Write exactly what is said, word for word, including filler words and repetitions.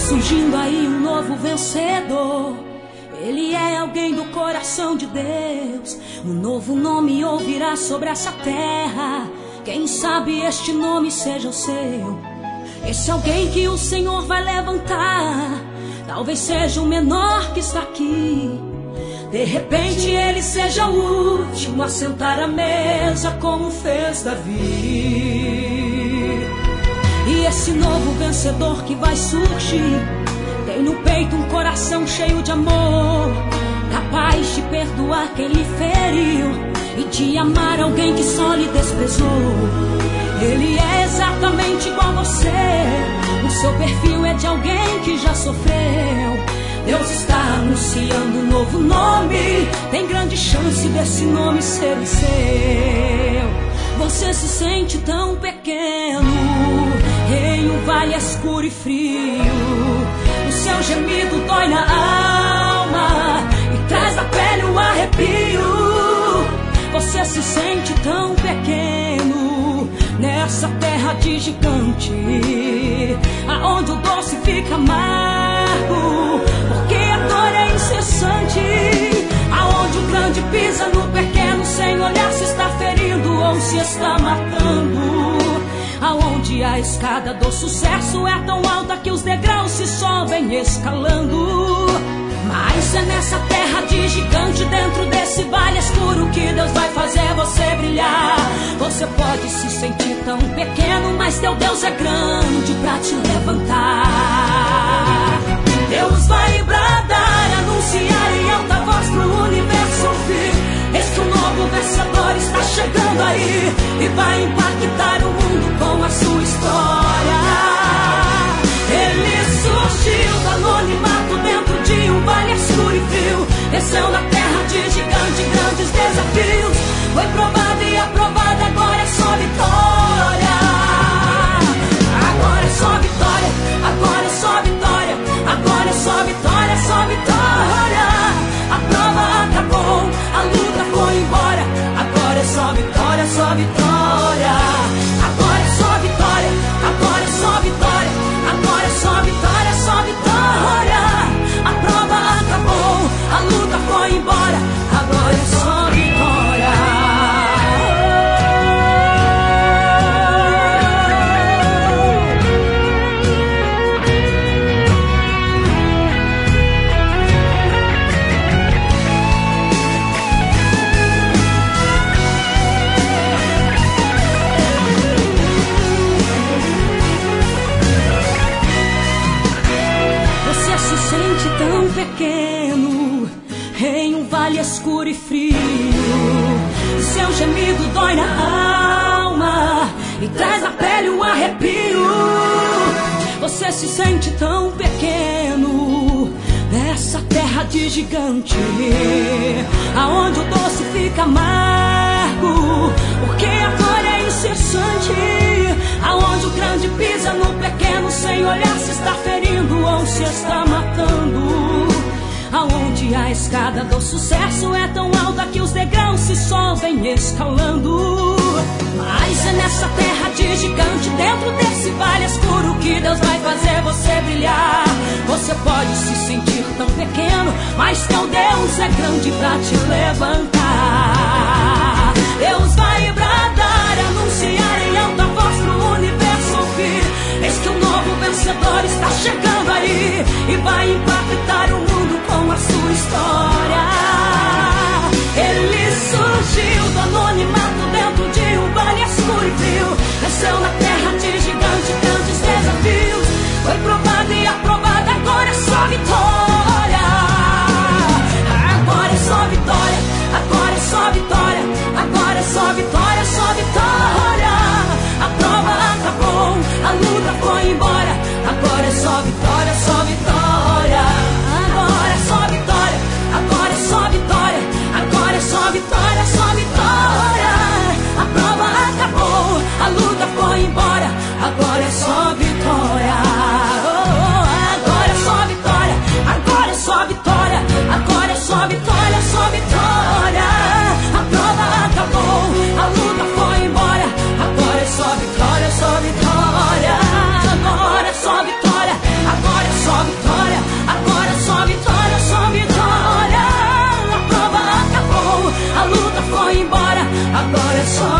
surgindo aí um novo vencedor. Ele é alguém do coração de Deus. Um novo nome ouvirá sobre essa terra. Quem sabe este nome seja o seu. Esse alguém que o Senhor vai levantar. Talvez seja o menor que está aqui. De repente ele seja o último a sentar à mesa, como fez Davi. E esse novo vencedor que vai surgir tem no peito um coração cheio de amor, capaz de perdoar quem lhe feriu e de amar alguém que só lhe desprezou. Ele é exatamente igual a você. O seu perfil é de alguém que já sofreu. Deus está anunciando um novo nome. Tem grande chance desse nome ser o seu. Você se sente tão pequeno em um vale escuro e frio. O seu gemido dói na alma e traz na pele um arrepio. Você se sente tão pequeno nessa terra de gigante, aonde o doce fica amargo, porque a dor é incessante. Aonde o grande pisa no pequeno sem olhar se está ferindo ou se está matando. Aonde a escada do sucesso é tão alta que os degraus se sobem escalando. Mas é nessa terra de gigante, dentro desse vale escuro, que Deus vai fazer você brilhar. Você pode se sentir tão pequeno, mas teu Deus é grande pra te levantar. Deus vai bradar, anunciar em alta voz pro universo ouvir. Eis que um novo vencedor está chegando aí e vai impactar o mundo com a sua história. Ele surgiu do anonimato dentro de um vale escuro e frio. Desceu na terra de gigante, grandes desafios. Foi provado e aprovado, agora é só vitória. Agora é só vitória, agora é só vitória. Agora é só vitória, só vitória. A prova acabou, a luta foi embora. Agora é só vitória, só vitória. Agora é só vitória, agora é só vitória. Agora é só vitória, só vitória. A prova acabou, a luta foi embora. Agora é só vitória. Você se sente tão pequeno em um vale escuro e frio. Seu gemido dói na alma e traz na pele um arrepio. Você se sente tão pequeno nessa terra de gigante, aonde o doce fica amargo, porque a dor é incessante. Aonde o grande pisa no pequeno sem olhar se está ferindo ou se está matando. Aonde a escada do sucesso é tão alta que os degraus se sobem escalando. Mas é nessa terra de gigante, dentro desse vale escuro, que Deus vai fazer você brilhar. Você pode se sentir tão pequeno, mas teu Deus é grande pra te levantar. Deus vai bradar, anunciar em alta voz pro universo ouvir. Eis que um novo vencedor está chegando aí e vai impactar o mundo com a sua história. Ele surgiu do anonimato dentro de um vale escuro e frio. Desceu na terra de gigante, grandes desafios. Foi provado e aprovado, agora é só vitória. Agora é só vitória. Agora Agora é só